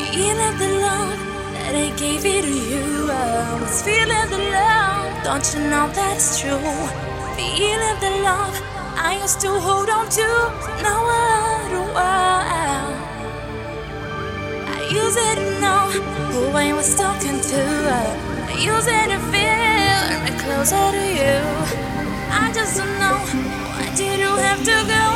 Feeling the love that I gave it to you. I was feeling the love, don't you know that's true? Feeling the love I used to hold on to. Now I don't. I use it to know who I was talking to. I use it to feel me closer to you. I just don't know, why did you have to go?